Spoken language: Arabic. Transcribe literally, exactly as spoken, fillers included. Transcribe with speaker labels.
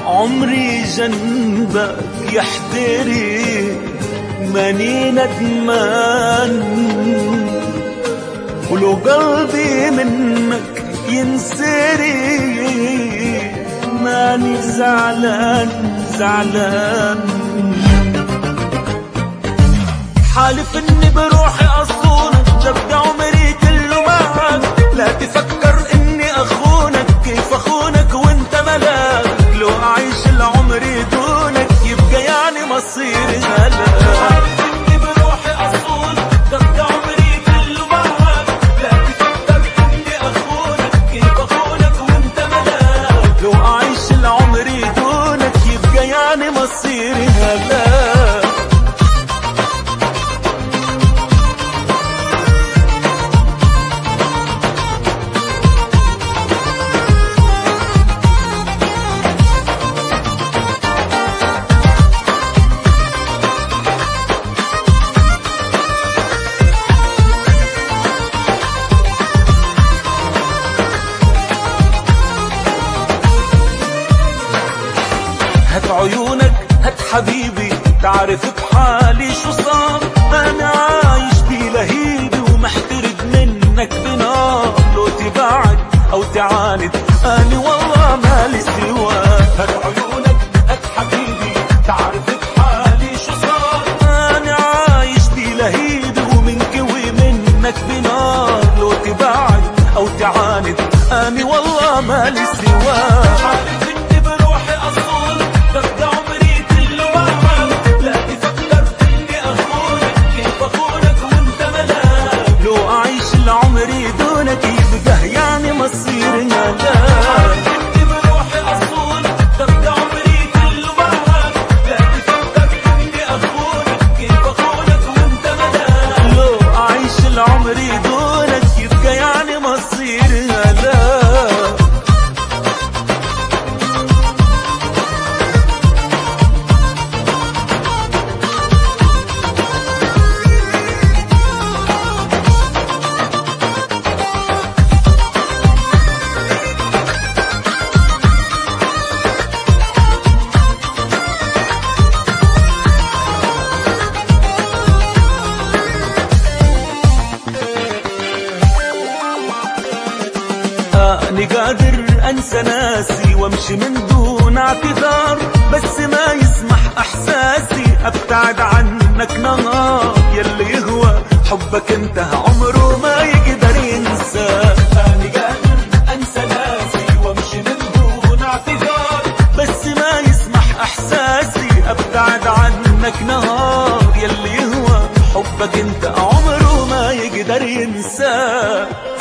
Speaker 1: عمري جنبك يحتري ماني ندمان، ولو قلبي منك ينسري ماني زعلان زعلان. حالف اني بروحي اصونك تبقى عمري كله معك، لا تفكر اني اخونك، كيف اخونك وانت ملاك؟ لو اعيش العمر دونك يبقى يعني مصيري هلاك. حالف اني بروحي اصونك تبقى عمري كله معك، لا تفكر اني اخونك، كيف اخونك وانت ملاك؟ لو اعيش العمر دونك يبقى يعني مصيري هلاك. هات عيونك هات حبيبي تعرف بحالي شو صار، انا عايش بلهيبي ومحترق منك بنار. لو تبعد او تعاند انا والله مالي سواك. هات عيونك هات حبيبي تعرف بحالي شو صار، انا عايش بلهيبي ومنكوي منك بنار. لو تبعد او تعاند انا والله مالي سواك. عمري دونك يبقى يعني مصيرنا لا. انت بروحي اصونك تبقى عمري كله معك، لا تفكر اني اخونك، كيف اخونك وانت ملاك؟ لو اعيش العمر دونك يبقى يعني مصيرنا لا. أني قادر أنسى ناسي وامشي من دون اعتذار، بس ما يسمح إحساسي أبتعد عنك نهار. يلي يهوى حبك انتهى عمره ما يقدر ينسى. أني قادر أنسى ناسي وامشي من دون اعتذار، بس ما يسمح إحساسي أبتعد عنك نهار. يلي يهوى حبك انتهى عمره ما يقدر ينسى.